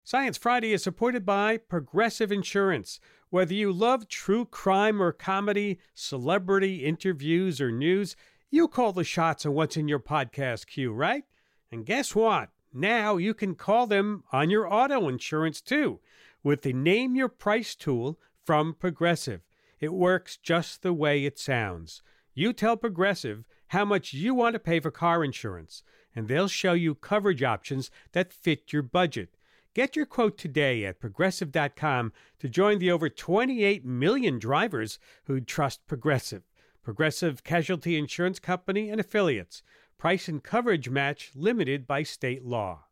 Science Friday is supported by Progressive Insurance. Whether you love true crime or comedy, celebrity interviews or news, you call the shots on what's in your podcast queue, right? And guess what? Now you can call them on your auto insurance too with the Name Your Price tool from Progressive. It works just the way it sounds. You tell Progressive how much you want to pay for car insurance, and they'll show you coverage options that fit your budget. Get your quote today at Progressive.com to join the over 28 million drivers who trust Progressive. Progressive Casualty Insurance Company and Affiliates. Price and coverage match limited by state law.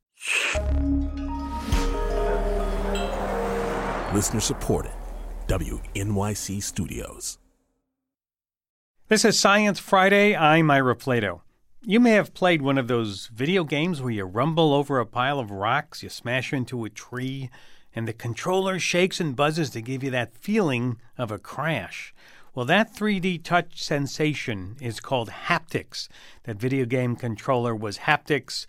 Listener supported. WNYC Studios. This is Science Friday. I'm Ira Plato. You may have played one of those video games where you rumble over a pile of rocks, you smash into a tree, and the controller shakes and buzzes to give you that feeling of a crash. Well, that 3D touch sensation is called haptics. That video game controller was Haptics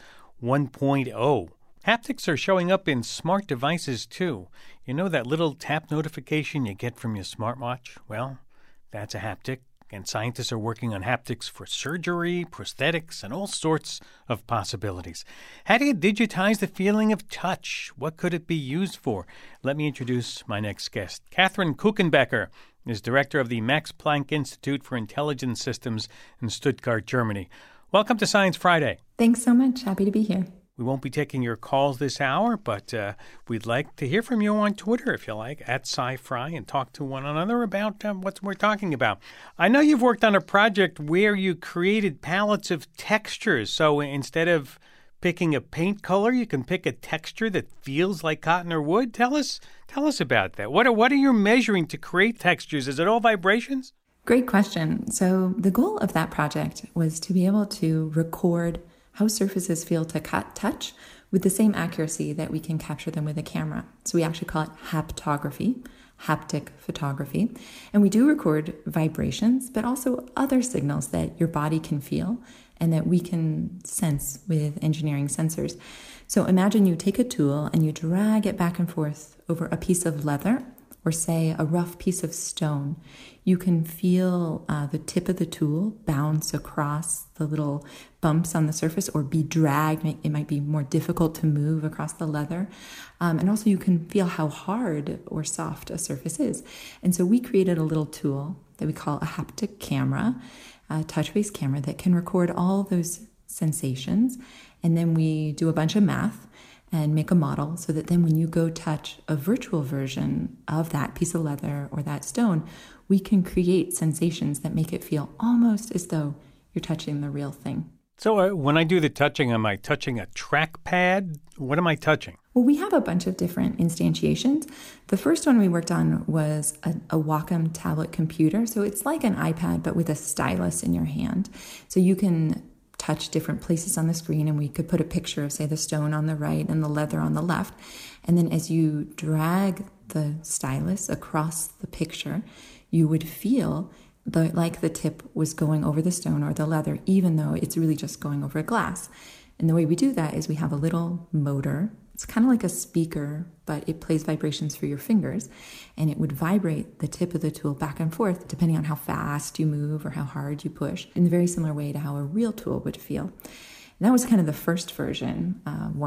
1.0. Haptics are showing up in smart devices, too. You know that little tap notification you get from your smartwatch? Well, that's a haptic. And scientists are working on haptics for surgery, prosthetics, and all sorts of possibilities. How do you digitize the feeling of touch? What could it be used for? Let me introduce my next guest. Katherine Kuchenbecker is director of the Max Planck Institute for Intelligent Systems in Stuttgart, Germany. Welcome to Science Friday. Thanks so much. Happy to be here. We won't be taking your calls this hour, but we'd like to hear from you on Twitter, if you like, at SciFri, and talk to one another about what we're talking about. I know you've worked on a project where you created palettes of textures. So instead of picking a paint color, you can pick a texture that feels like cotton or wood. Tell us about that. What are you measuring to create textures? Is it all vibrations? Great question. So the goal of that project was to be able to record how surfaces feel to touch with the same accuracy that we can capture them with a camera. So we actually call it haptography, haptic photography. And we do record vibrations, but also other signals that your body can feel and that we can sense with engineering sensors. So imagine you take a tool and you drag it back and forth over a piece of leather or say a rough piece of stone. You can feel the tip of the tool bounce across the little bumps on the surface or be dragged. It might be more difficult to move across the leather. And also you can feel how hard or soft a surface is. And so we created a little tool that we call a haptic camera, a touch-based camera that can record all those sensations. And then we do a bunch of math and make a model so that then when you go touch a virtual version of that piece of leather or that stone, we can create sensations that make it feel almost as though you're touching the real thing. So when I do the touching, am I touching a trackpad? What am I touching? Well, we have a bunch of different instantiations. The first one we worked on was a Wacom tablet computer. So it's like an iPad, but with a stylus in your hand. So you can touch different places on the screen, and we could put a picture of, say, the stone on the right and the leather on the left. And then as you drag the stylus across the picture, you would feel like the tip was going over the stone or the leather, even though it's really just going over glass. And the way we do that is we have a little motor. It's kind of like a speaker, but it plays vibrations for your fingers, and it would vibrate the tip of the tool back and forth depending on how fast you move or how hard you push, in a very similar way to how a real tool would feel. And that was kind of the first version,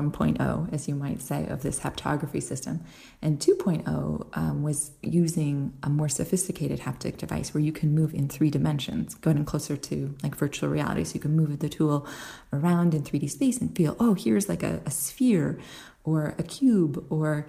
1.0, as you might say, of this haptography system. And 2.0 was using a more sophisticated haptic device where you can move in 3 dimensions, going closer to like virtual reality. So you can move the tool around in 3D space and feel, oh, here's like a sphere or a cube or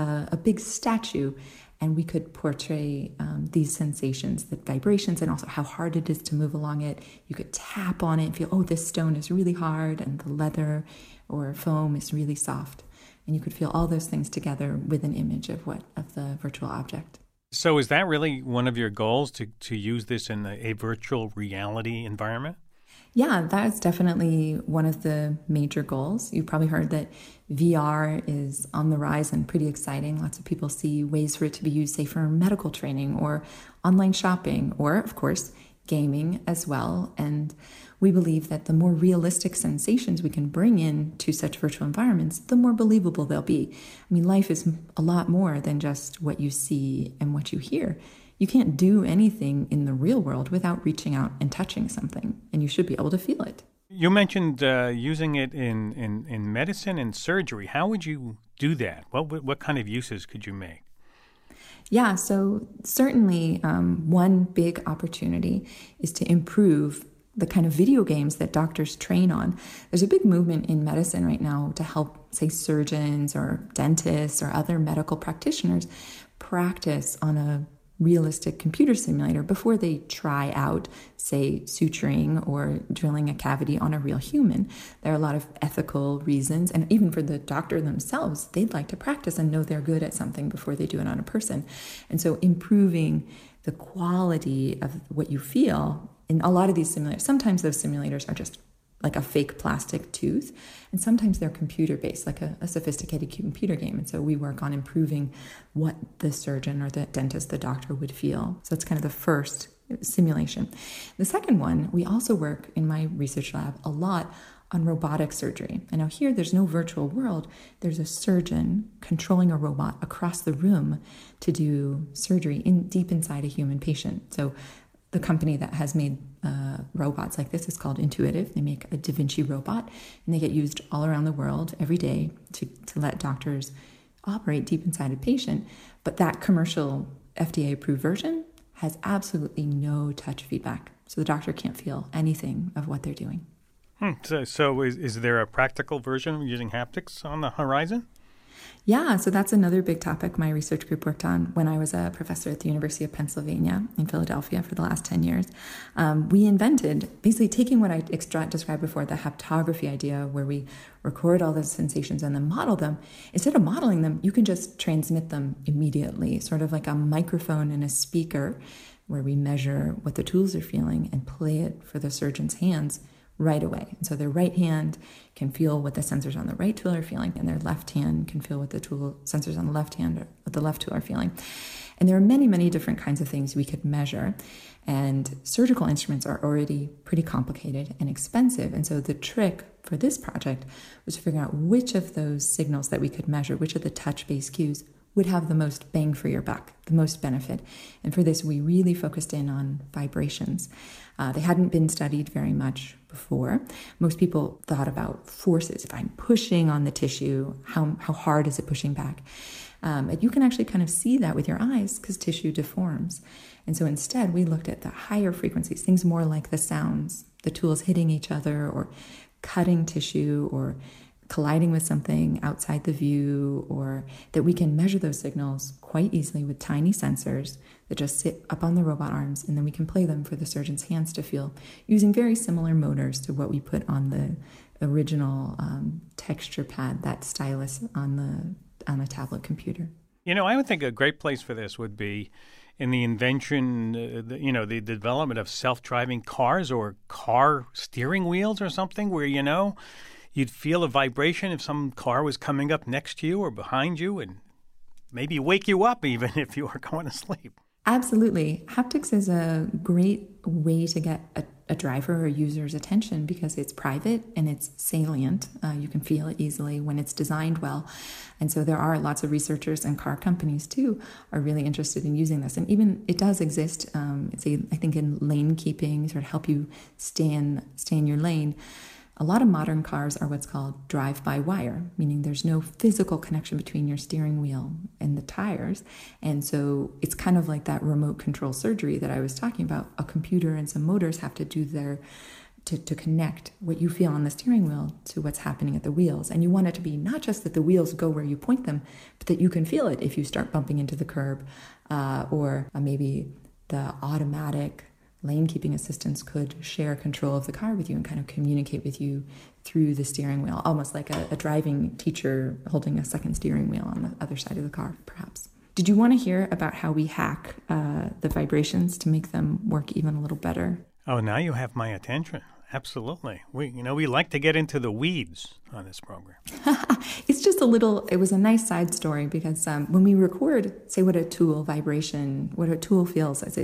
a big statue. And we could portray these sensations, the vibrations, and also how hard it is to move along it. You could tap on it and feel, oh, this stone is really hard, and the leather or foam is really soft. And you could feel all those things together with an image of the virtual object. So is that really one of your goals, to use this in a virtual reality environment? Yeah, that's definitely one of the major goals. You've probably heard that VR is on the rise and pretty exciting. Lots of people see ways for it to be used, say, for medical training or online shopping, or, of course, gaming as well. And we believe that the more realistic sensations we can bring into such virtual environments, the more believable they'll be. I mean, life is a lot more than just what you see and what you hear. You can't do anything in the real world without reaching out and touching something, and you should be able to feel it. You mentioned using it in medicine and surgery. How would you do that? What kind of uses could you make? Yeah, so certainly one big opportunity is to improve the kind of video games that doctors train on. There's a big movement in medicine right now to help, say, surgeons or dentists or other medical practitioners practice on a realistic computer simulator before they try out, say, suturing or drilling a cavity on a real human. There are a lot of ethical reasons, and even for the doctor themselves, they'd like to practice and know they're good at something before they do it on a person. And so improving the quality of what you feel in a lot of these simulators, sometimes those simulators are just like a fake plastic tooth, and sometimes they're computer-based, like a sophisticated computer game. And so we work on improving what the surgeon or the dentist, the doctor would feel. So that's kind of the first simulation. The second one, we also work in my research lab a lot on robotic surgery. And now here, there's no virtual world. There's a surgeon controlling a robot across the room to do surgery deep inside a human patient. So the company that has made robots like this is called Intuitive. They make a Da Vinci robot, and they get used all around the world every day to let doctors operate deep inside a patient. But that commercial FDA-approved version has absolutely no touch feedback. So the doctor can't feel anything of what they're doing. So is there a practical version using haptics on the horizon? Yeah, so that's another big topic my research group worked on when I was a professor at the University of Pennsylvania in Philadelphia for the last 10 years. We invented, basically taking what I described before, the haptography idea, where we record all the sensations and then model them. Instead of modeling them, you can just transmit them immediately, sort of like a microphone and a speaker, where we measure what the tools are feeling and play it for the surgeon's hands right away. And so their right hand can feel what the sensors on the right tool are feeling, and their left hand can feel what the sensors on the left hand or what the left tool are feeling. And there are many, many different kinds of things we could measure. And surgical instruments are already pretty complicated and expensive. And so the trick for this project was to figure out which of those signals that we could measure, which of the touch-based cues would have the most bang for your buck, the most benefit. And for this, we really focused in on vibrations. They hadn't been studied very much before. Most people thought about forces. If I'm pushing on the tissue, how hard is it pushing back? And you can actually kind of see that with your eyes because tissue deforms. And so instead, we looked at the higher frequencies, things more like the sounds, the tools hitting each other or cutting tissue or colliding with something outside the view, or that we can measure those signals quite easily with tiny sensors that just sit up on the robot arms, and then we can play them for the surgeon's hands to feel using very similar motors to what we put on the original texture pad, that stylus on a tablet computer. You know, I would think a great place for this would be in the invention, the development of self-driving cars or car steering wheels or something where, you'd feel a vibration if some car was coming up next to you or behind you and maybe wake you up even if you were going to sleep. Absolutely. Haptics is a great way to get a driver or user's attention because it's private and it's salient. You can feel it easily when it's designed well. And so there are lots of researchers and car companies too are really interested in using this. And even it does exist, I think in lane keeping, sort of help you stay in your lane. A lot of modern cars are what's called drive-by-wire, meaning there's no physical connection between your steering wheel and the tires. And so it's kind of like that remote control surgery that I was talking about. A computer and some motors have to do to connect what you feel on the steering wheel to what's happening at the wheels. And you want it to be not just that the wheels go where you point them, but that you can feel it if you start bumping into the curb, or maybe the automatic lane keeping assistants could share control of the car with you and kind of communicate with you through the steering wheel, almost like a driving teacher holding a second steering wheel on the other side of the car, perhaps. Did you want to hear about how we hack the vibrations to make them work even a little better? Oh, now you have my attention. Absolutely. We like to get into the weeds on this program. It's just it was a nice side story because when we record, say what a tool feels as it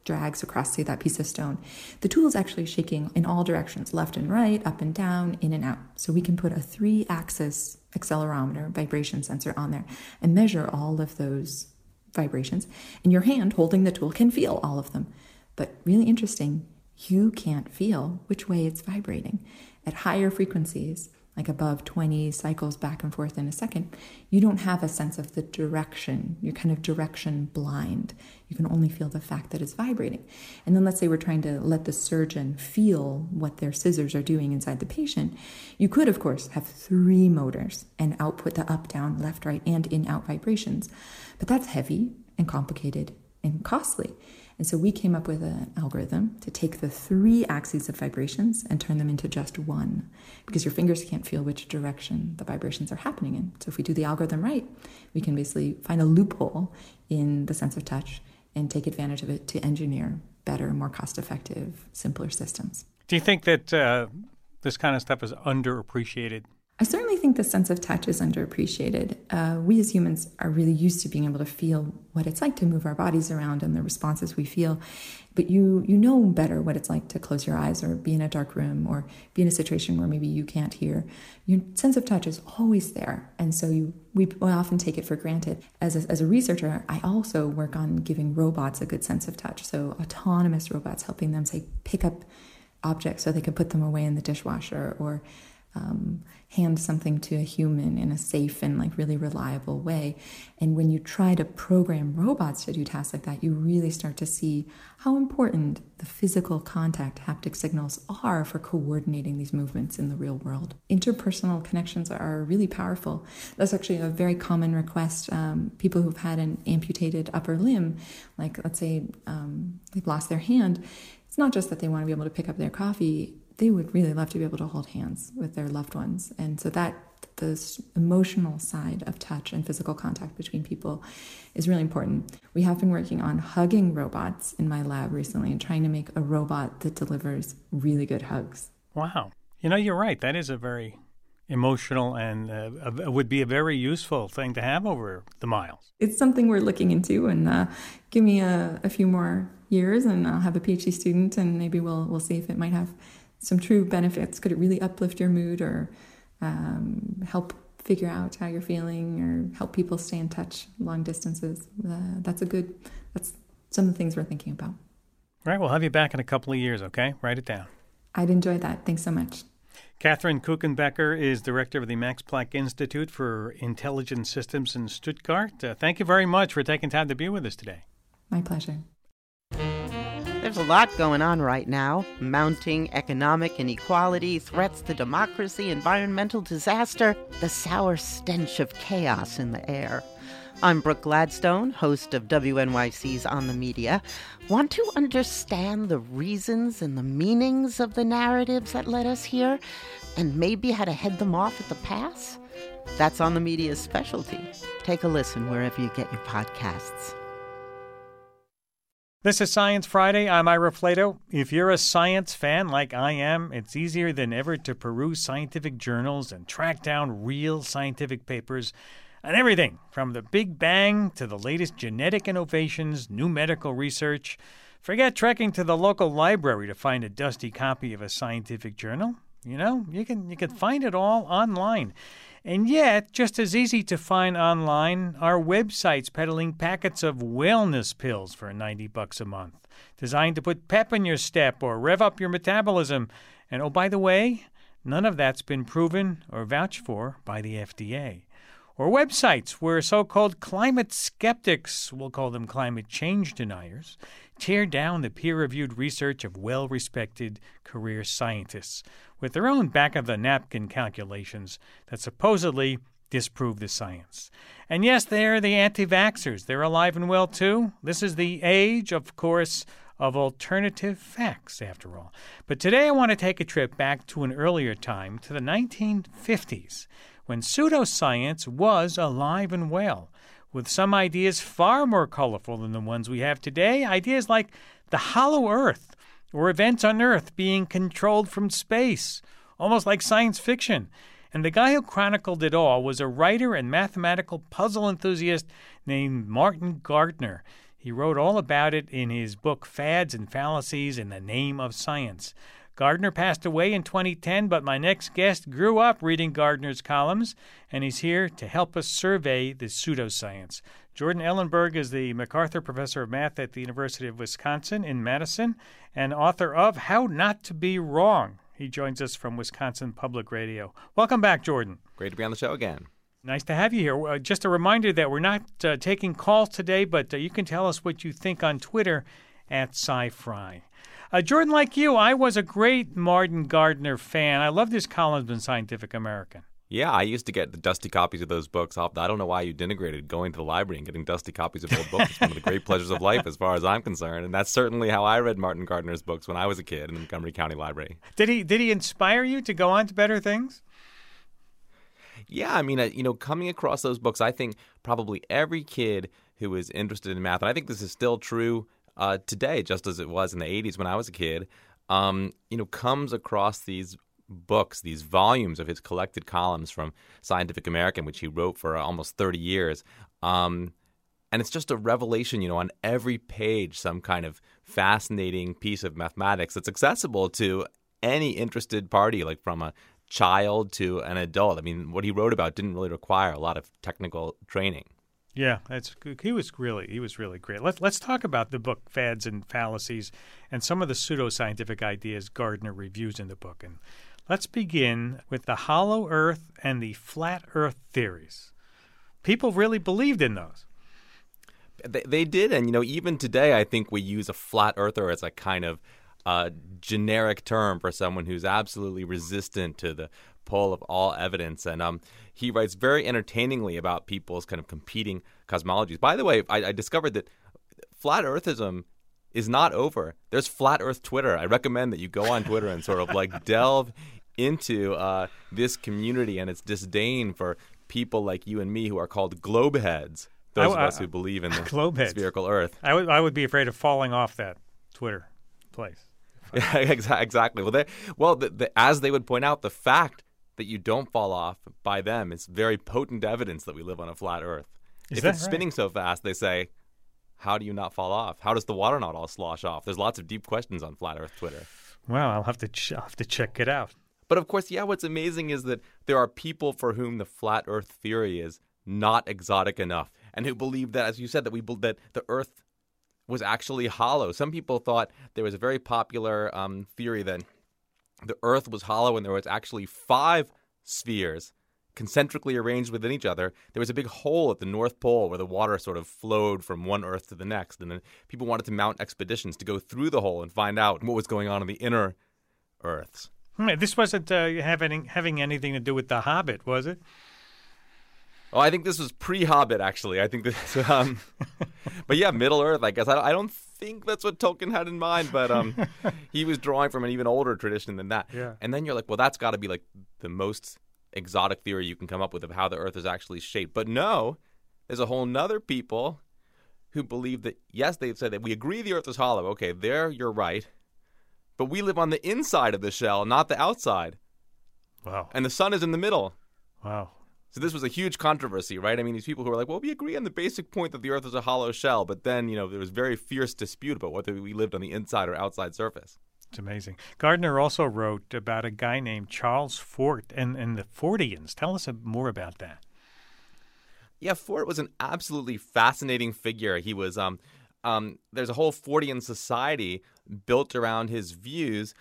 drags across, say, that piece of stone, the tool is actually shaking in all directions, left and right, up and down, in and out. So we can put a 3-axis accelerometer, vibration sensor on there and measure all of those vibrations. And your hand holding the tool can feel all of them. But really interesting, you can't feel which way it's vibrating. At higher frequencies, like above 20 cycles back and forth in a second, you don't have a sense of the direction. You're kind of direction blind. You can only feel the fact that it's vibrating. And then let's say we're trying to let the surgeon feel what their scissors are doing inside the patient. You could, of course, have 3 motors and output the up, down, left, right, and in-out vibrations. But that's heavy and complicated and costly. And so we came up with an algorithm to take the 3 axes of vibrations and turn them into just one, because your fingers can't feel which direction the vibrations are happening in. So if we do the algorithm right, we can basically find a loophole in the sense of touch and take advantage of it to engineer better, more cost-effective, simpler systems. Do you think that this kind of stuff is underappreciated? I certainly think the sense of touch is underappreciated. We as humans are really used to being able to feel what it's like to move our bodies around and the responses we feel. But you know better what it's like to close your eyes or be in a dark room or be in a situation where maybe you can't hear. Your sense of touch is always there. And so we often take it for granted. As a researcher, I also work on giving robots a good sense of touch. So autonomous robots, helping them, say, pick up objects so they can put them away in the dishwasher, or hand something to a human in a safe and really reliable way. And when you try to program robots to do tasks like that, you really start to see how important the physical contact haptic signals are for coordinating these movements in the real world. Interpersonal connections are really powerful. That's actually a very common request. People who've had an amputated upper limb, like let's say they've lost their hand, it's not just that they want to be able to pick up their coffee. They would really love to be able to hold hands with their loved ones. And so that the emotional side of touch and physical contact between people is really important. We have been working on hugging robots in my lab recently and trying to make a robot that delivers really good hugs. Wow. You're right. That is a very emotional and would be a very useful thing to have over the miles. It's something we're looking into, and give me a few more years and I'll have a PhD student, and maybe we'll see if it might have some true benefits. Could it really uplift your mood or help figure out how you're feeling or help people stay in touch long distances? That's some of the things we're thinking about. Right. We'll have you back in a couple of years, okay? Write it down. I'd enjoy that. Thanks so much. Katherine Kuchenbecker is director of the Max Planck Institute for Intelligent Systems in Stuttgart. Thank you very much for taking time to be with us today. My pleasure. There's a lot going on right now. Mounting economic inequality, threats to democracy, environmental disaster, the sour stench of chaos in the air. I'm Brooke Gladstone, host of WNYC's On the Media. Want to understand the reasons and the meanings of the narratives that led us here, and maybe how to head them off at the pass? That's On the Media's specialty. Take a listen wherever you get your podcasts. This is Science Friday. I'm Ira Flato. If you're a science fan like I am, it's easier than ever to peruse scientific journals and track down real scientific papers on everything from the Big Bang to the latest genetic innovations, new medical research. Forget trekking to the local library to find a dusty copy of a scientific journal. You can find it all online. And yet, just as easy to find online are websites peddling packets of wellness pills for $90 a month, designed to put pep in your step or rev up your metabolism. And oh, by the way, none of that's been proven or vouched for by the FDA. Or websites where so-called climate skeptics, we'll call them climate change deniers, tear down the peer-reviewed research of well-respected career scientists with their own back-of-the-napkin calculations that supposedly disprove the science. And yes, they're the anti-vaxxers. They're alive and well, too. This is the age, of course, of alternative facts, after all. But today I want to take a trip back to an earlier time, to the 1950s, when pseudoscience was alive and well, with some ideas far more colorful than the ones we have today, ideas like the hollow earth, or events on Earth being controlled from space, almost like science fiction. And the guy who chronicled it all was a writer and mathematical puzzle enthusiast named Martin Gardner. He wrote all about it in his book Fads and Fallacies in the Name of Science. Gardner passed away in 2010, but my next guest grew up reading Gardner's columns, and he's here to help us survey the pseudoscience. Jordan Ellenberg is the MacArthur Professor of Math at the University of Wisconsin in Madison and author of How Not to Be Wrong. He joins us from Wisconsin Public Radio. Welcome back, Jordan. Great to be on the show again. Nice to have you here. Just a reminder that we're not taking calls today, but you can tell us what you think on Twitter at SciFry. Jordan, like you, I was a great Martin Gardner fan. I loved his columns in Scientific American. Yeah, I used to get the dusty copies of those books. I don't know why you denigrated going to the library and getting dusty copies of old books. It's one of the great pleasures of life as far as I'm concerned. And that's certainly how I read Martin Gardner's books when I was a kid in the Montgomery County Library. Did he inspire you to go on to better things? Yeah, I mean, coming across those books, I think probably every kid who is interested in math, and I think this is still true today, just as it was in the 80s when I was a kid, comes across these books, these volumes of his collected columns from Scientific American, which he wrote for almost 30 years. And it's just a revelation, on every page, some kind of fascinating piece of mathematics that's accessible to any interested party, like from a child to an adult. I mean, what he wrote about didn't really require a lot of technical training. Yeah, he was really great. Let's talk about the book Fads and Fallacies and some of the pseudoscientific ideas Gardner reviews in the book. And let's begin with the hollow earth and the flat earth theories. People really believed in those. They did, and even today I think we use a flat earther as a kind of generic term for someone who's absolutely resistant to the pull of all evidence. And he writes very entertainingly about people's kind of competing cosmologies. By the way, I discovered that flat earthism is not over. There's flat earth Twitter. I recommend that you go on Twitter and sort of like delve into this community and its disdain for people like you and me who are called globe heads, those of us who believe in the spherical earth. I would be afraid of falling off that Twitter place. Yeah, exactly. As they would point out, the fact that you don't fall off by them is very potent evidence that we live on a flat Earth. If it's spinning so fast, they say, how do you not fall off? How does the water not all slosh off? There's lots of deep questions on flat Earth Twitter. Well, I'll have to check it out. But of course, what's amazing is that there are people for whom the flat Earth theory is not exotic enough, and who believe that, as you said, that the Earth was actually hollow. Some people thought there was a very popular theory that the Earth was hollow and there was actually 5 spheres concentrically arranged within each other. There was a big hole at the North Pole where the water sort of flowed from one Earth to the next. And then people wanted to mount expeditions to go through the hole and find out what was going on in the inner Earths. This wasn't having anything to do with The Hobbit, was it? Oh, I think this was pre-Hobbit, actually. I think this, but yeah, Middle Earth. I guess I don't think that's what Tolkien had in mind, but he was drawing from an even older tradition than that. Yeah. And then you're like, well, that's got to be like the most exotic theory you can come up with of how the Earth is actually shaped. But no, there's a whole nother people who believe that, yes, they've said that we agree the Earth is hollow. Okay, there you're right, but we live on the inside of the shell, not the outside. Wow. And the sun is in the middle. Wow. So this was a huge controversy, right? I mean, these people who were like, well, we agree on the basic point that the Earth is a hollow shell, but then, there was very fierce dispute about whether we lived on the inside or outside surface. It's amazing. Gardner also wrote about a guy named Charles Fort and the Forteans. Tell us more about that. Yeah, Fort was an absolutely fascinating figure. He was there's a whole Fortean society built around his views.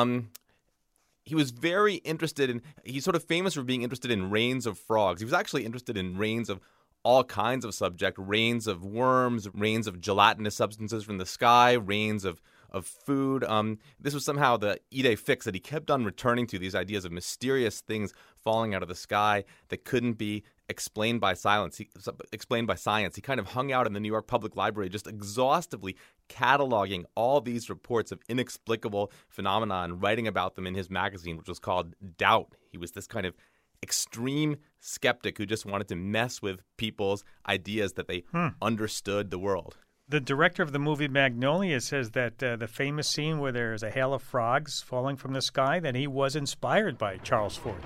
He was very interested he's sort of famous for being interested in rains of frogs. He was actually interested in rains of all kinds of subjects, rains of worms, rains of gelatinous substances from the sky, rains of food. This was somehow the idée fixe that he kept on returning to, these ideas of mysterious things falling out of the sky that couldn't be explained by science. He kind of hung out in the New York Public Library just exhaustively cataloging all these reports of inexplicable phenomena and writing about them in his magazine, which was called Doubt. He was this kind of extreme skeptic who just wanted to mess with people's ideas that they understood the world. The director of the movie Magnolia says that the famous scene where there's a hail of frogs falling from the sky, that he was inspired by Charles Fort.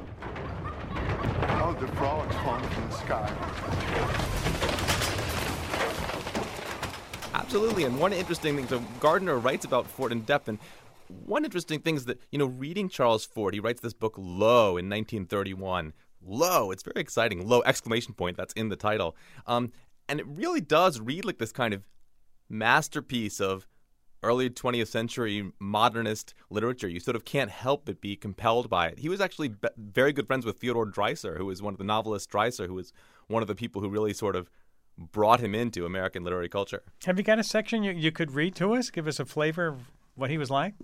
Oh, the frogs falling from the sky. Absolutely. And one interesting thing, so Gardner writes about Fort in depth, and one interesting thing is that, reading Charles Fort, he writes this book, Lo, in 1931. Lo, it's very exciting. Lo, exclamation point, that's in the title. And it really does read like this kind of masterpiece of early 20th century modernist literature. You sort of can't help but be compelled by it. He was actually very good friends with Theodore Dreiser, who was one of the novelists, Dreiser, who was one of the people who really sort of brought him into American literary culture. Have you got a section you could read to us? Give us a flavor of what he was like?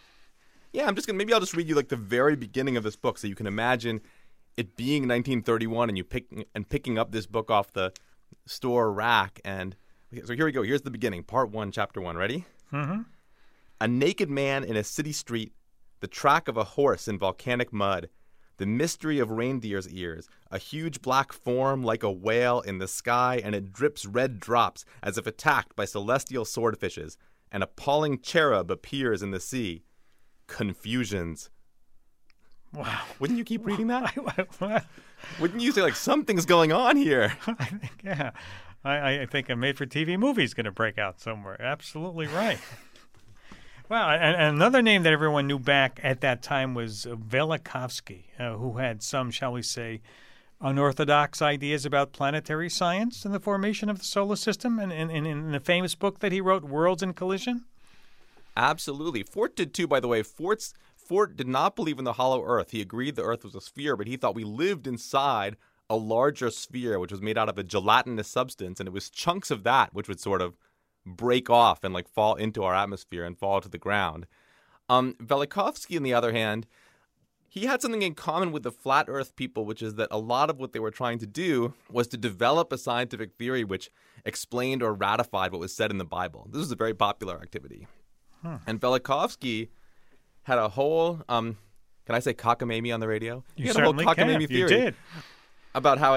Yeah, maybe I'll just read you like the very beginning of this book so you can imagine it being 1931 and you picking up this book off the store rack. And so here we go. Here's the beginning. Part 1, Chapter 1. Ready? Mm-hmm. A naked man in a city street, the track of a horse in volcanic mud, the mystery of reindeer's ears, a huge black form like a whale in the sky, and it drips red drops as if attacked by celestial swordfishes. An appalling cherub appears in the sea. Confusions. Wow. Wouldn't you keep reading that? Wouldn't you say, like, something's going on here? I think, yeah. I think a made-for-TV movie is going to break out somewhere. Absolutely right. Well, and another name that everyone knew back at that time was Velikovsky, who had some, shall we say, unorthodox ideas about planetary science and the formation of the solar system, and in the famous book that he wrote, Worlds in Collision. Absolutely. Fort did too, by the way. Fort did not believe in the hollow Earth. He agreed the Earth was a sphere, but he thought we lived inside a larger sphere, which was made out of a gelatinous substance, and it was chunks of that which would sort of break off and like fall into our atmosphere and fall to the ground. Velikovsky, on the other hand, he had something in common with the flat Earth people, which is that a lot of what they were trying to do was to develop a scientific theory which explained or ratified what was said in the Bible. This was a very popular activity. And Velikovsky had a whole, can I say cockamamie on the radio? You he had certainly a whole cockamamie can. theory You did. about how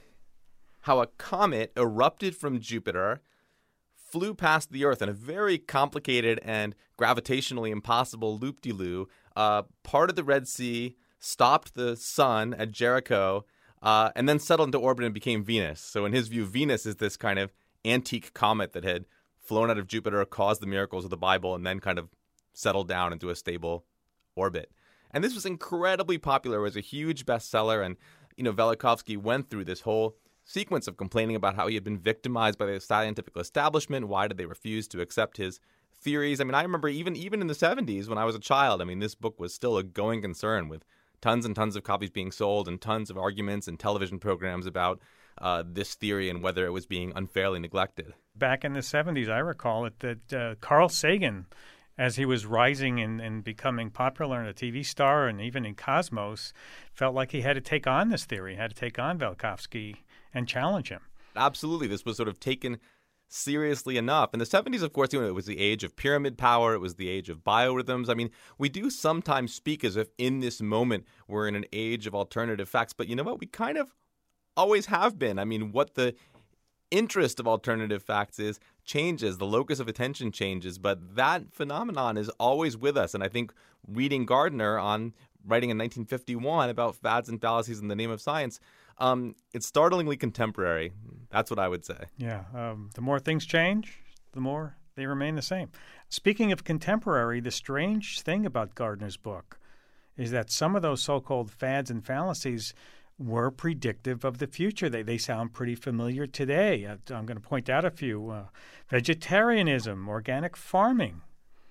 a comet erupted from Jupiter, flew past the Earth in a very complicated and gravitationally impossible loop-de-loo, parted the Red Sea, stopped the sun at Jericho, and then settled into orbit and became Venus. So in his view, Venus is this kind of antique comet that had flown out of Jupiter, caused the miracles of the Bible, and then kind of settled down into a stable orbit. And this was incredibly popular. It was a huge bestseller, and Velikovsky went through this whole sequence of complaining about how he had been victimized by the scientific establishment. Why did they refuse to accept his theories? I mean, I remember even in the 70s when I was a child, this book was still a going concern with tons and tons of copies being sold and tons of arguments and television programs about this theory and whether it was being unfairly neglected. Back in the 70s, I recall it that Carl Sagan, as he was rising and becoming popular and a TV star and even in Cosmos, felt like he had to take on this theory, had to take on Velikovsky and challenge him. Absolutely. This was sort of taken seriously enough. In the 70s, of course, it was the age of pyramid power. It was the age of biorhythms. We do sometimes speak as if in this moment we're in an age of alternative facts. But you know what? We kind of always have been. What the interest of alternative facts is changes. The locus of attention changes. But that phenomenon is always with us. And I think reading Gardner writing in 1951 about fads and fallacies in the name of science, it's startlingly contemporary. That's what I would say. Yeah. The more things change, the more they remain the same. Speaking of contemporary, the strange thing about Gardner's book is that some of those so-called fads and fallacies were predictive of the future. They sound pretty familiar today. I'm going to point out a few. Vegetarianism, organic farming.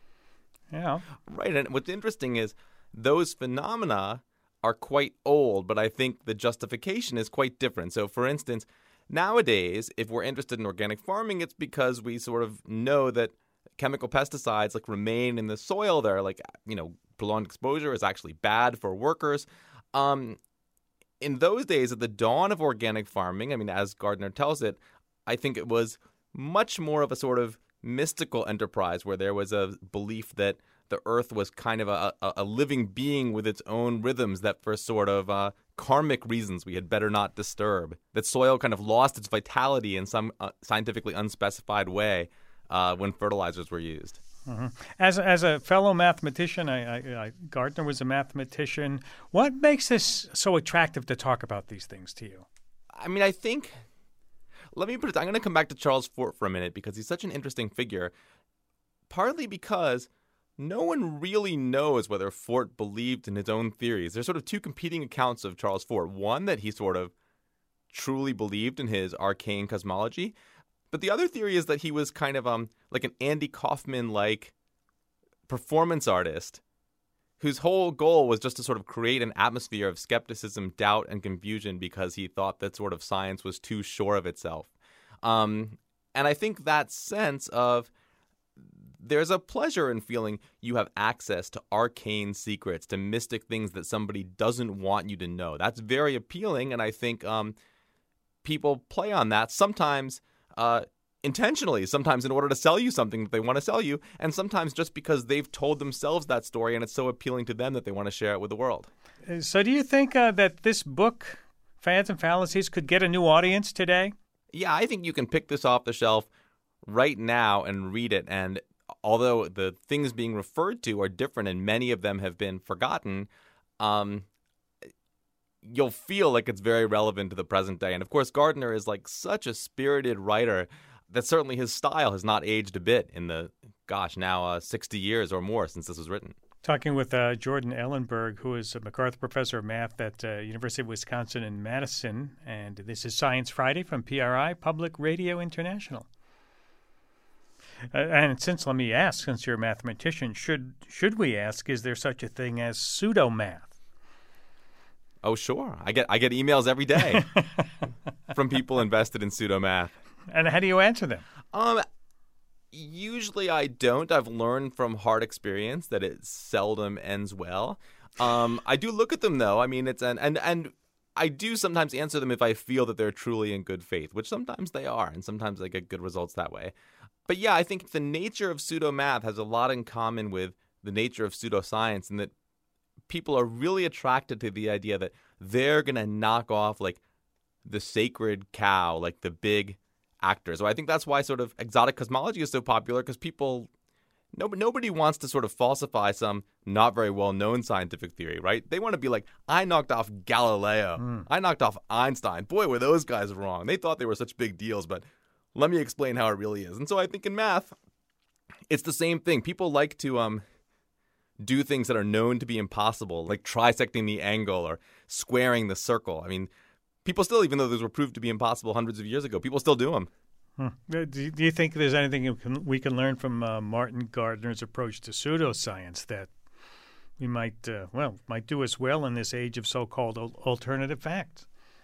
Yeah. Right. And what's interesting is those phenomena are quite old, but I think the justification is quite different. So, for instance, nowadays, if we're interested in organic farming, it's because we sort of know that chemical pesticides remain in the soil. They're prolonged exposure is actually bad for workers. In those days, at the dawn of organic farming, as Gardner tells it, I think it was much more of a sort of mystical enterprise where there was a belief that the earth was kind of a living being with its own rhythms that for sort of karmic reasons we had better not disturb. That soil kind of lost its vitality in some scientifically unspecified way when fertilizers were used. Mm-hmm. As a fellow mathematician, Gardner was a mathematician. What makes this so attractive to talk about these things to you? I think, let me put it, I'm going to come back to Charles Fort for a minute because he's such an interesting figure, partly because no one really knows whether Fort believed in his own theories. There's sort of two competing accounts of Charles Fort. One, that he sort of truly believed in his arcane cosmology. But the other theory is that he was kind of like an Andy Kaufman-like performance artist whose whole goal was just to sort of create an atmosphere of skepticism, doubt, and confusion because he thought that sort of science was too sure of itself. And I think that sense of there's a pleasure in feeling you have access to arcane secrets, to mystic things that somebody doesn't want you to know. That's very appealing, and I think people play on that sometimes intentionally, sometimes in order to sell you something that they want to sell you, and sometimes just because they've told themselves that story and it's so appealing to them that they want to share it with the world. So do you think that this book, Fads and Fallacies, could get a new audience today? Yeah, I think you can pick this off the shelf right now and read it, and although the things being referred to are different and many of them have been forgotten, you'll feel like it's very relevant to the present day. And of course, Gardner is like such a spirited writer that certainly his style has not aged a bit in the, now 60 years or more since this was written. Talking with Jordan Ellenberg, who is a MacArthur Professor of Math at University of Wisconsin in Madison. And this is Science Friday from PRI, Public Radio International. And let me ask, since you're a mathematician, should we ask, is there such a thing as pseudomath? Oh, sure. I get emails every day from people invested in pseudomath. And how do you answer them? Usually I don't. I've learned from hard experience that it seldom ends well. I do look at them, though. I mean, it's and I do sometimes answer them if I feel that they're truly in good faith, which sometimes they are, and sometimes I get good results that way. But yeah, I think the nature of pseudomath has a lot in common with the nature of pseudoscience, in that people are really attracted to the idea that they're going to knock off like the sacred cow, like the big actors. So I think that's why sort of exotic cosmology is so popular, because nobody wants to sort of falsify some not very well-known scientific theory, right? They want to be like, I knocked off Galileo. I knocked off Einstein. Boy, were those guys wrong. They thought they were such big deals, but let me explain how it really is. And so I think in math, it's the same thing. People like to do things that are known to be impossible, like trisecting the angle or squaring the circle. I mean, people still, even though those were proved to be impossible hundreds of years ago, people still do them. Do you think there's anything we can learn from Martin Gardner's approach to pseudoscience that we might do as well in this age of so-called alternative facts?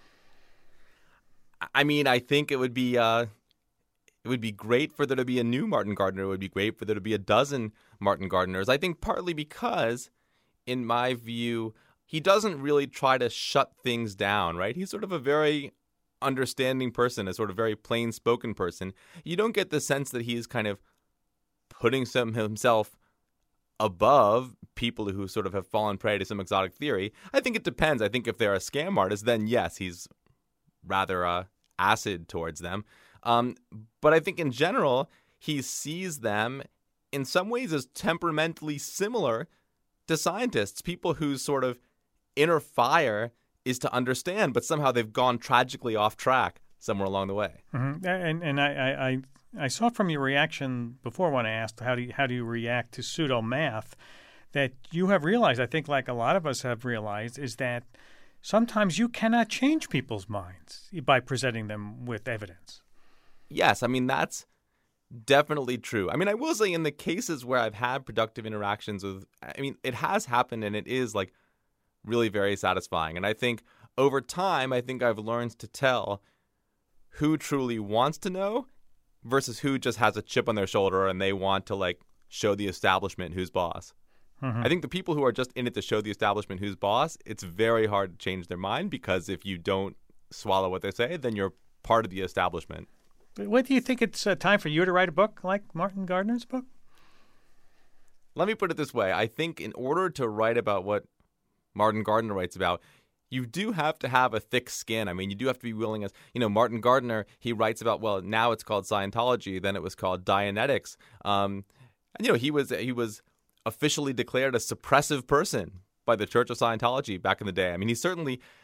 I mean, I think it would be great for there to be a new Martin Gardner. It would be great for there to be a dozen Martin Gardners. I think partly because, in my view, he doesn't really try to shut things down, right? He's sort of a very understanding person, a sort of very plain-spoken person. You don't get the sense that he's kind of putting himself above people who sort of have fallen prey to some exotic theory. I think it depends. I think if they're a scam artist, then yes, he's rather acid towards them. But I think in general, he sees them in some ways as temperamentally similar to scientists, people whose sort of inner fire is to understand, but somehow they've gone tragically off track somewhere along the way. Mm-hmm. And I saw from your reaction before when I asked how do you react to pseudomath, that you have realized, I think like a lot of us have realized, is that sometimes you cannot change people's minds by presenting them with evidence. Yes, I mean, that's definitely true. I mean, I will say in the cases where I've had productive interactions with, I mean, it has happened and it is like really very satisfying. And I think over time, I've learned to tell who truly wants to know versus who just has a chip on their shoulder and they want to like show the establishment who's boss. Mm-hmm. I think the people who are just in it to show the establishment who's boss, it's very hard to change their mind, because if you don't swallow what they say, then you're part of the establishment. What do you think it's time for you to write a book like Martin Gardner's book? Let me put it this way. I think in order to write about what Martin Gardner writes about, you do have to have a thick skin. I mean, you do have to be willing, as Martin Gardner, he writes about, well, now it's called Scientology, then it was called Dianetics. And he was officially declared a suppressive person by the Church of Scientology back in the day. I mean, he certainly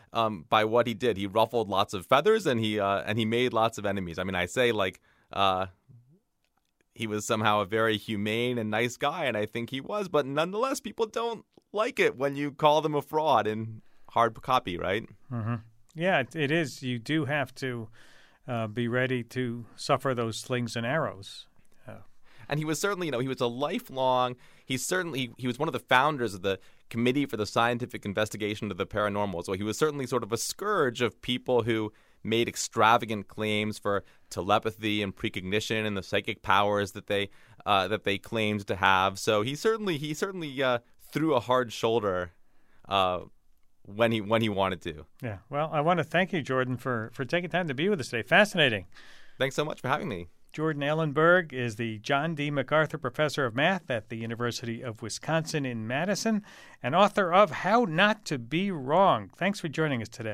by what he did. He ruffled lots of feathers, and he made lots of enemies. I mean, I say he was somehow a very humane and nice guy, and I think he was. But nonetheless, people don't like it when you call them a fraud in hard copy, right? Mm-hmm. Yeah, it is. You do have to be ready to suffer those slings and arrows. And he was certainly, he was a lifelong. He was one of the founders of the Committee for the Scientific Investigation of the Paranormal. So he was certainly sort of a scourge of people who made extravagant claims for telepathy and precognition and the psychic powers that they claimed to have. So he certainly threw a hard shoulder when he wanted to. Yeah. Well, I want to thank you, Jordan, for taking time to be with us today. Fascinating. Thanks so much for having me. Jordan Ellenberg is the John D. MacArthur Professor of Math at the University of Wisconsin in Madison and author of How Not to Be Wrong. Thanks for joining us today.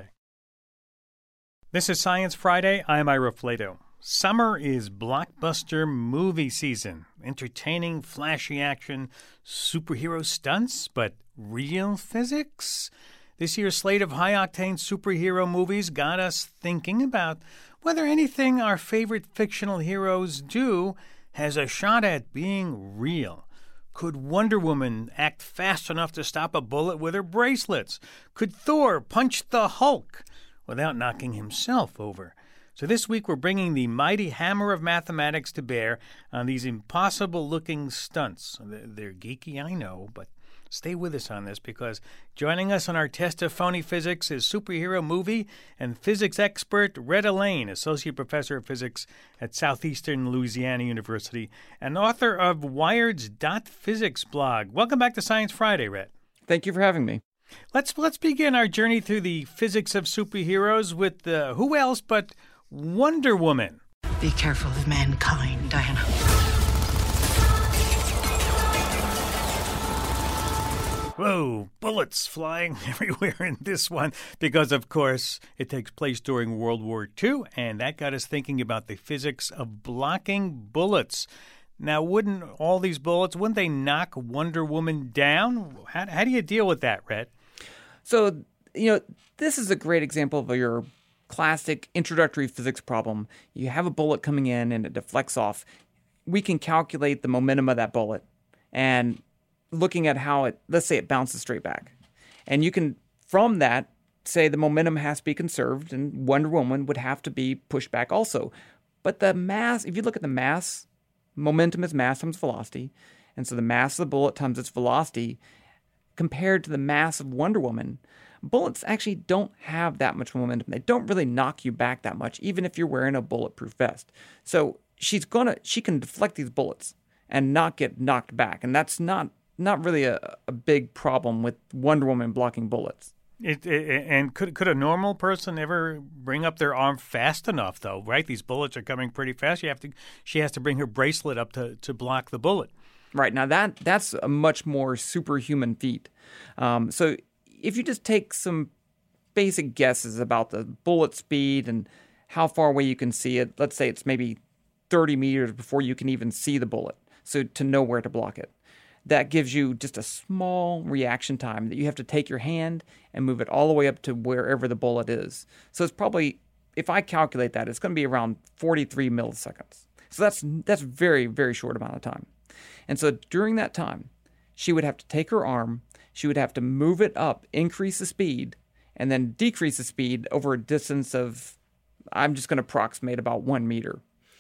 This is Science Friday. I'm Ira Flato. Summer is blockbuster movie season. Entertaining, flashy action, superhero stunts, but real physics? This year's slate of high-octane superhero movies got us thinking about whether anything our favorite fictional heroes do has a shot at being real. Could Wonder Woman act fast enough to stop a bullet with her bracelets? Could Thor punch the Hulk without knocking himself over? So this week we're bringing the mighty hammer of mathematics to bear on these impossible-looking stunts. They're geeky, I know, but stay with us on this, because joining us on our test of phony physics is superhero movie and physics expert Rhett Allain, Associate Professor of Physics at Southeastern Louisiana University and author of Wired's Physics blog. Welcome back to Science Friday, Rhett. Thank you for having me. Let's begin our journey through the physics of superheroes with who else but Wonder Woman. Be careful of mankind, Diana. Whoa, bullets flying everywhere in this one because, of course, it takes place during World War II, and that got us thinking about the physics of blocking bullets. Now, wouldn't all these bullets, wouldn't they knock Wonder Woman down? How do you deal with that, Rhett? So, this is a great example of your classic introductory physics problem. You have a bullet coming in and it deflects off. We can calculate the momentum of that bullet and looking at how let's say it bounces straight back. And you can, from that, say the momentum has to be conserved and Wonder Woman would have to be pushed back also. But the mass, if you look at the mass, momentum is mass times velocity. And so the mass of the bullet times its velocity compared to the mass of Wonder Woman, bullets actually don't have that much momentum. They don't really knock you back that much, even if you're wearing a bulletproof vest. So she can deflect these bullets and not get knocked back. And that's not really a big problem with Wonder Woman blocking bullets. And could a normal person ever bring up their arm fast enough, though, right? These bullets are coming pretty fast. She has to bring her bracelet up to block the bullet. Right. Now, that's a much more superhuman feat. So if you just take some basic guesses about the bullet speed and how far away you can see it, let's say it's maybe 30 meters before you can even see the bullet, so to know where to block it. That gives you just a small reaction time that you have to take your hand and move it all the way up to wherever the bullet is. So it's probably, if I calculate that, it's going to be around 43 milliseconds. So that's very, very short amount of time. And so during that time, she would have to take her arm, she would have to move it up, increase the speed, and then decrease the speed over a distance of, I'm just going to approximate about 1 meter.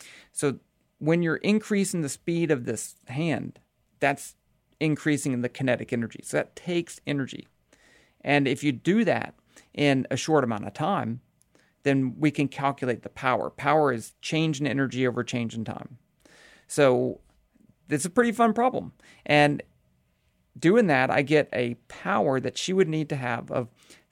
So when you're increasing the speed of this hand, that's increasing in the kinetic energy. So that takes energy. And if you do that in a short amount of time, then we can calculate the power. Power is change in energy over change in time. So it's a pretty fun problem. And doing that, I get a power that she would need to have of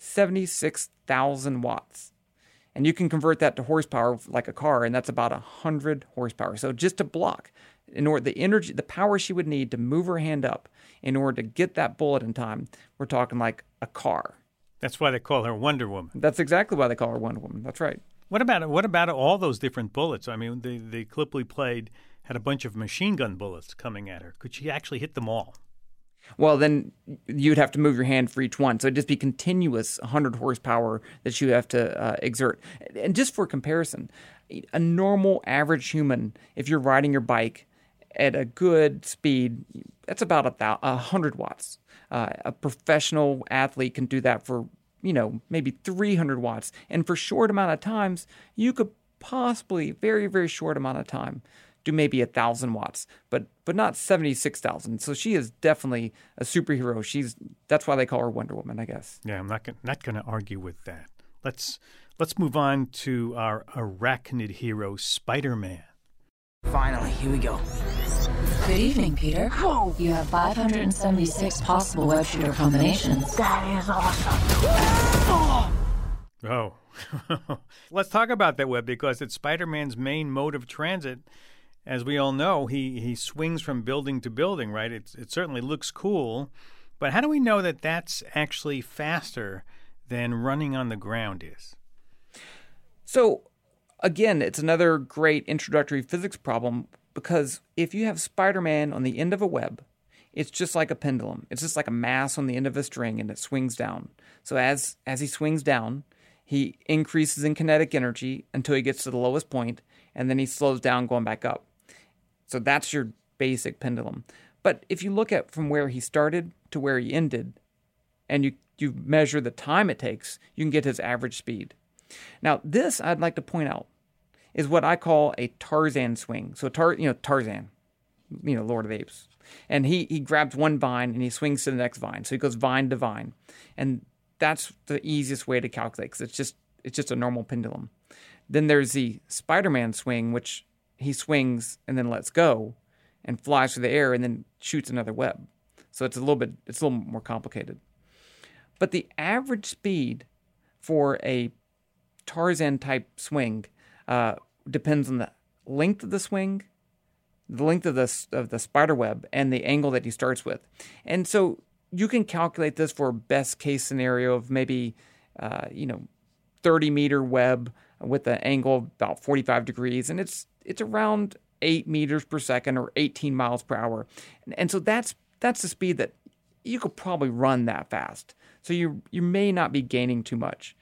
76,000 watts. And you can convert that to horsepower like a car, and that's about 100 horsepower. So just to block, in order the power she would need to move her hand up in order to get that bullet in time, we're talking like a car. That's why they call her Wonder Woman. That's exactly why they call her Wonder Woman. That's right. What about all those different bullets? I mean, the clip we played had a bunch of machine gun bullets coming at her. Could she actually hit them all? Well, then you'd have to move your hand for each one. So it'd just be continuous 100 horsepower that you have to exert. And just for comparison, a normal average human, if you're riding your bike at a good speed, that's about 100 watts. A professional athlete can do that for, maybe 300 watts. And for short amount of times, you could possibly, very, very short amount of time, do maybe 1,000 watts, but not 76,000. So she is definitely a superhero. That's why they call her Wonder Woman, I guess. Yeah, I'm not going to argue with that. Let's move on to our arachnid hero, Spider-Man. Finally, here we go. Good evening, Peter. Whoa. You have 576 possible web shooter combinations. That is awesome. Oh. Let's talk about that web because it's Spider-Man's main mode of transit. As we all know, he swings from building to building, right? It certainly looks cool. But how do we know that that's actually faster than running on the ground is? So, again, it's another great introductory physics problem because if you have Spider-Man on the end of a web, it's just like a pendulum. It's just like a mass on the end of a string, and it swings down. So as he swings down, he increases in kinetic energy until he gets to the lowest point, and then he slows down going back up. So that's your basic pendulum. But if you look at from where he started to where he ended, and you measure the time it takes, you can get his average speed. Now, this, I'd like to point out, is what I call a Tarzan swing. So Tarzan, Lord of the Apes. And he grabs one vine and he swings to the next vine. So he goes vine to vine. And that's the easiest way to calculate because it's just a normal pendulum. Then there's the Spider-Man swing, which he swings and then lets go and flies through the air and then shoots another web. So it's a little more complicated. But the average speed for a Tarzan type swing depends on the length of the swing, the length of the spider web, and the angle that he starts with. And so you can calculate this for a best case scenario of maybe 30-meter web with an angle of about 45 degrees, and it's around 8 meters per second or 18 miles per hour. And so that's the speed that you could probably run that fast. So you may not be gaining too much.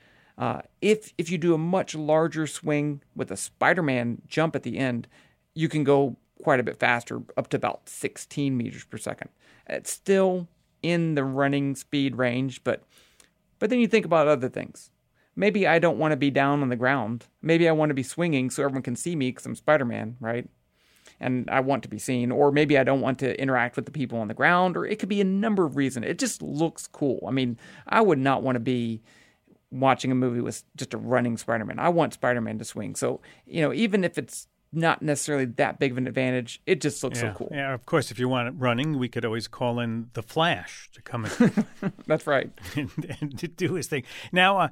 If you do a much larger swing with a Spider-Man jump at the end, you can go quite a bit faster, up to about 16 meters per second. It's still in the running speed range, but then you think about other things. Maybe I don't want to be down on the ground. Maybe I want to be swinging so everyone can see me because I'm Spider-Man, right? And I want to be seen. Or maybe I don't want to interact with the people on the ground, or it could be a number of reasons. It just looks cool. I mean, I would not want to be watching a movie with just a running Spider-Man. I want Spider-Man to swing. So, even if it's not necessarily that big of an advantage, it just looks so cool. Yeah, of course, if you want it running, we could always call in the Flash to come in. That's right. and to do his thing. Now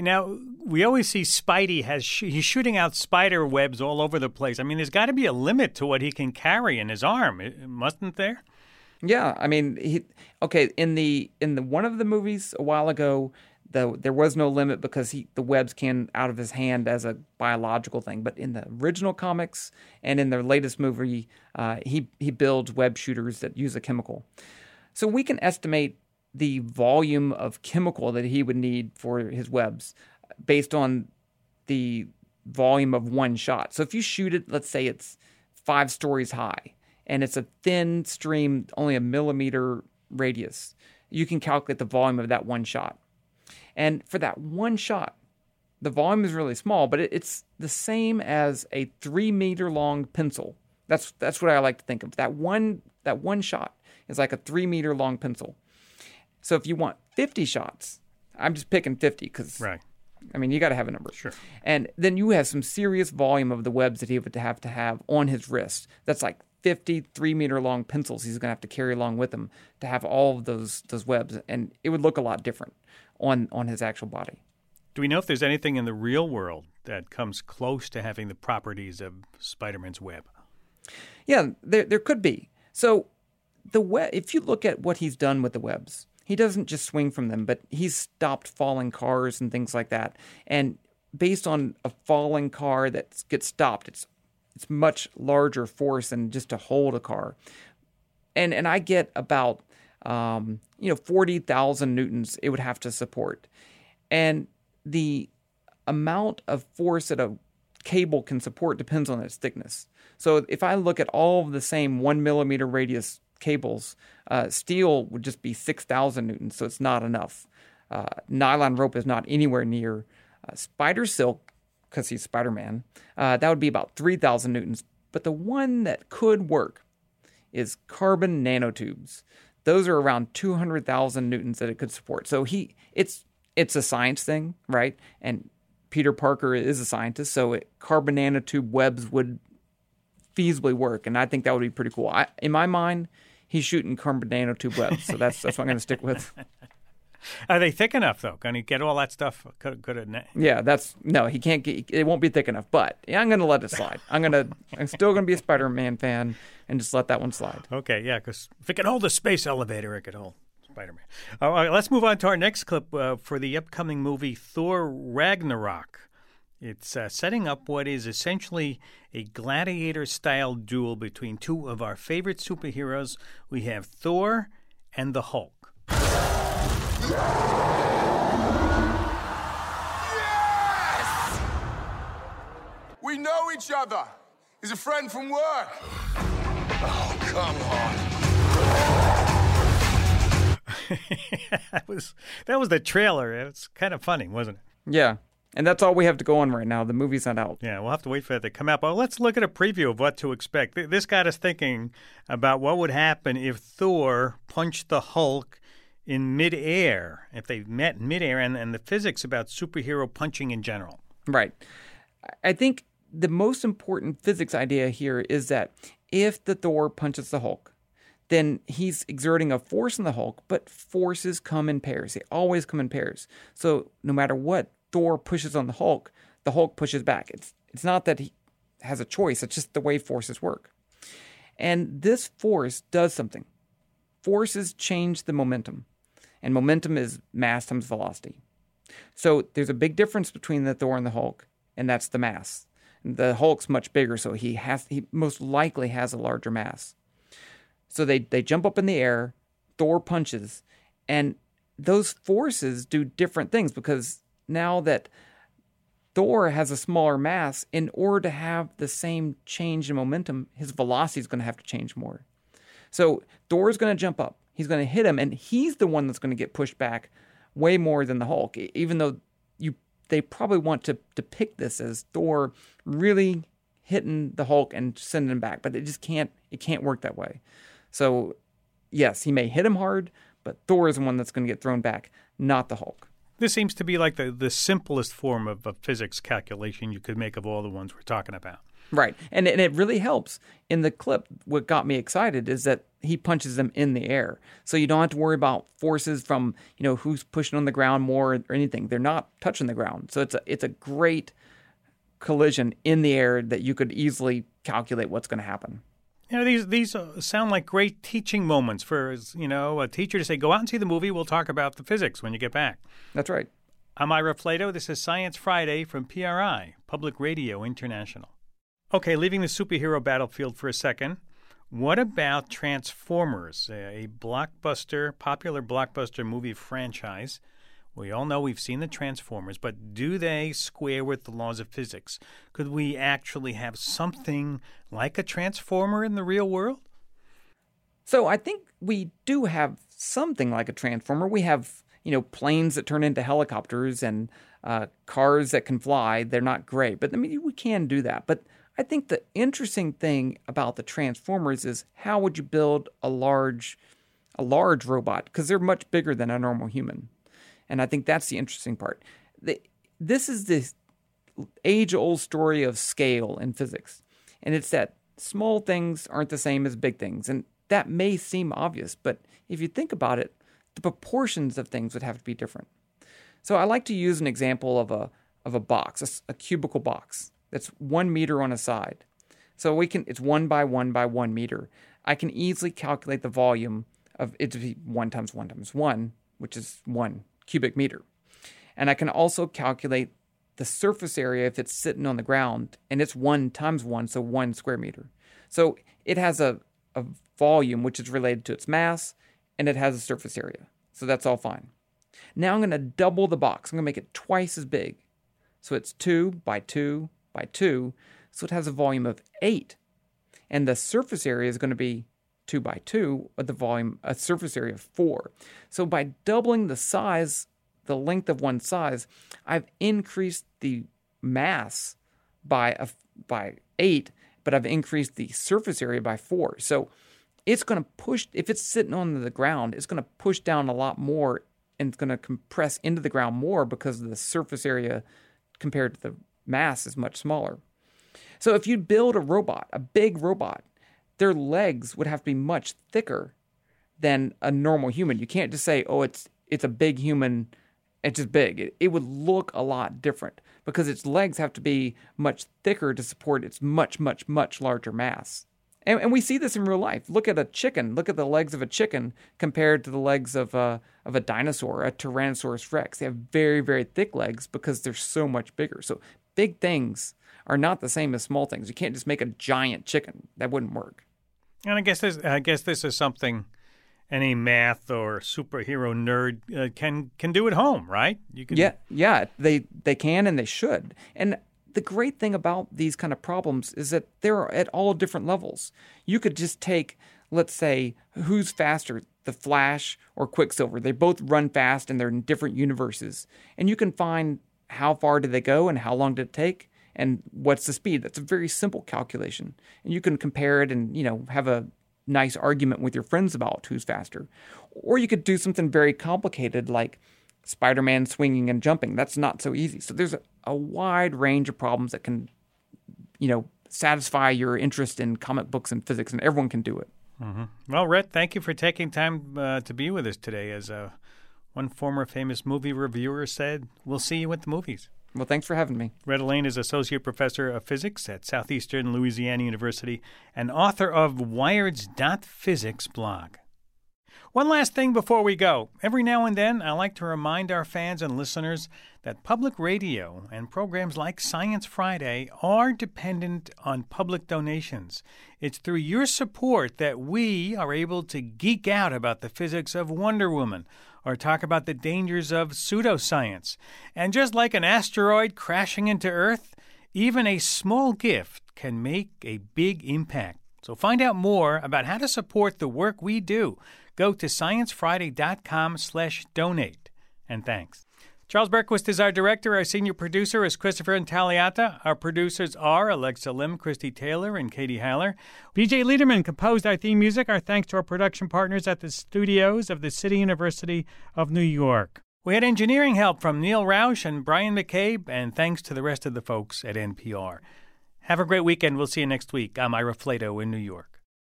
we always see Spidey he's shooting out spider webs all over the place. I mean, there's got to be a limit to what he can carry in his arm, mustn't there? Yeah, I mean, in the one of the movies a while ago, there was no limit because the webs came out of his hand as a biological thing. But in the original comics and in the latest movie, he builds web shooters that use a chemical. So we can estimate the volume of chemical that he would need for his webs based on the volume of one shot. So if you shoot it, let's say it's 5 stories high, and it's a thin stream, only a millimeter radius, you can calculate the volume of that one shot. And for that one shot, the volume is really small, but it's the same as a 3-meter long pencil. That's what I like to think of. That one shot is like a 3-meter long pencil. So if you want 50 shots, I'm just picking 50 because, right. I mean, you got to have a number. Sure. And then you have some serious volume of the webs that he would have to have on his wrist. That's like 50 3-meter long pencils he's going to have to carry along with him to have all of those webs, and it would look a lot different on his actual body. Do we know if there's anything in the real world that comes close to having the properties of Spider-Man's web? Yeah, there could be. So the web, if you look at what he's done with the webs, he doesn't just swing from them, but he's stopped falling cars and things like that. And based on a falling car that gets stopped, it's much larger force than just to hold a car. And I get about 40,000 newtons it would have to support. And the amount of force that a cable can support depends on its thickness. So if I look at all of the same 1 millimeter radius cables, steel would just be 6,000 newtons, so it's not enough. Nylon rope is not anywhere near. Spider silk, because he's Spider-Man, that would be about 3,000 newtons. But the one that could work is carbon nanotubes. Those are around 200,000 newtons that it could support. So it's a science thing, right? And Peter Parker is a scientist, so carbon nanotube webs would feasibly work, and I think that would be pretty cool. In my mind, he's shooting carbon nanotube webs, so that's what I'm going to stick with. Are they thick enough, though? Can he get all that stuff? Yeah, he can't get. It won't be thick enough, but I'm going to let it slide. I'm still going to be a Spider-Man fan and just let that one slide. Okay, yeah, because if it can hold a space elevator, it could hold Spider-Man. All right, let's move on to our next clip for the upcoming movie Thor Ragnarok. It's setting up what is essentially a gladiator-style duel between two of our favorite superheroes. We have Thor and the Hulk. Yes! We know each other. He's a friend from work. Oh, come on. That was the trailer. It's kind of funny, wasn't it? Yeah. And that's all we have to go on right now. The movie's not out. Yeah, we'll have to wait for it to come out. But let's look at a preview of what to expect. This got us thinking about what would happen if Thor punched the Hulk in midair, if they met in midair, and the physics about superhero punching in general. Right. I think the most important physics idea here is that if the Thor punches the Hulk, then he's exerting a force on the Hulk, but forces come in pairs. They always come in pairs. So no matter what Thor pushes on the Hulk pushes back. It's not that he has a choice. It's just the way forces work. And this force does something. Forces change the momentum. And momentum is mass times velocity. So there's a big difference between the Thor and the Hulk, and that's the mass. The Hulk's much bigger, so he most likely has a larger mass. So they jump up in the air, Thor punches, and those forces do different things because now that Thor has a smaller mass, in order to have the same change in momentum, his velocity is going to have to change more. So Thor's going to jump up. He's going to hit him, and he's the one that's going to get pushed back way more than the Hulk, even though they probably want to depict this as Thor really hitting the Hulk and sending him back, but it can't work that way. So yes, he may hit him hard, but Thor is the one that's going to get thrown back, not the Hulk. This seems to be like the simplest form of physics calculation you could make of all the ones we're talking about. Right. And it really helps. In the clip, what got me excited is that he punches them in the air. So you don't have to worry about forces from, who's pushing on the ground more or anything. They're not touching the ground. So it's a great collision in the air that you could easily calculate what's going to happen. These sound like great teaching moments for, a teacher to say, go out and see the movie. We'll talk about the physics when you get back. That's right. I'm Ira Flato. This is Science Friday from PRI, Public Radio International. Okay, leaving the superhero battlefield for a second. What about Transformers, a popular blockbuster movie franchise? We all know we've seen the Transformers, but do they square with the laws of physics? Could we actually have something like a Transformer in the real world? So I think we do have something like a Transformer. We have, planes that turn into helicopters and cars that can fly. They're not great, but we can do that. But I think the interesting thing about the Transformers is how would you build a large robot? Because they're much bigger than a normal human. And I think that's the interesting part. This is this age-old story of scale in physics. And it's that small things aren't the same as big things. And that may seem obvious, but if you think about it, the proportions of things would have to be different. So I like to use an example of a box, a cubical box that's 1 meter on a side. So it's 1 by 1 by 1 meter. I can easily calculate the volume of it to be 1 times 1 times 1, which is 1 cubic meter. And I can also calculate the surface area if it's sitting on the ground, and it's 1 times 1, so 1 square meter. So it has a volume which is related to its mass and it has a surface area. So that's all fine. Now I'm going to double the box. I'm going to make it twice as big. So it's 2 by 2 by 2. So it has a volume of 8. And the surface area is going to be 2 by 2 with a surface area of 4. So by doubling the size, the length of one size, I've increased the mass by 8, but I've increased the surface area by 4. So it's going to push, if it's sitting on the ground, it's going to push down a lot more and it's going to compress into the ground more because the surface area compared to the mass is much smaller. So if you build a robot, a big robot, their legs would have to be much thicker than a normal human. You can't just say, oh, it's a big human, it's just big. It would look a lot different because its legs have to be much thicker to support its much, much, much larger mass. And we see this in real life. Look at a chicken. Look at the legs of a chicken compared to the legs of a dinosaur, a Tyrannosaurus Rex. They have very, very thick legs because they're so much bigger. So big things are not the same as small things. You can't just make a giant chicken. That wouldn't work. And I guess this is something any math or superhero nerd can do at home, right? You can. Yeah, they can and they should. And the great thing about these kind of problems is that they're at all different levels. You could just take, let's say, who's faster, the Flash or Quicksilver. They both run fast and they're in different universes. And you can find how far did they go and how long did it take and what's the speed. That's a very simple calculation. And you can compare it and, have a nice argument with your friends about who's faster. Or you could do something very complicated like Spider-Man swinging and jumping. That's not so easy. So there's a wide range of problems that can, satisfy your interest in comic books and physics, and everyone can do it. Mm-hmm. Well, Rhett, thank you for taking time to be with us today. As one former famous movie reviewer said, we'll see you at the movies. Well, thanks for having me. Rhett Allain is Associate Professor of Physics at Southeastern Louisiana University and author of Wired's .Physics blog. One last thing before we go. Every now and then, I like to remind our fans and listeners that public radio and programs like Science Friday are dependent on public donations. It's through your support that we are able to geek out about the physics of Wonder Woman or talk about the dangers of pseudoscience. And just like an asteroid crashing into Earth, even a small gift can make a big impact. So find out more about how to support the work we do. Go to sciencefriday.com/donate. And thanks. Charles Berquist is our director. Our senior producer is Christopher Intagliata. Our producers are Alexa Lim, Christy Taylor, and Katie Haller. BJ Liederman composed our theme music. Our thanks to our production partners at the studios of the City University of New York. We had engineering help from Neil Roush and Brian McCabe, and thanks to the rest of the folks at NPR. Have a great weekend. We'll see you next week. I'm Ira Flato in New York.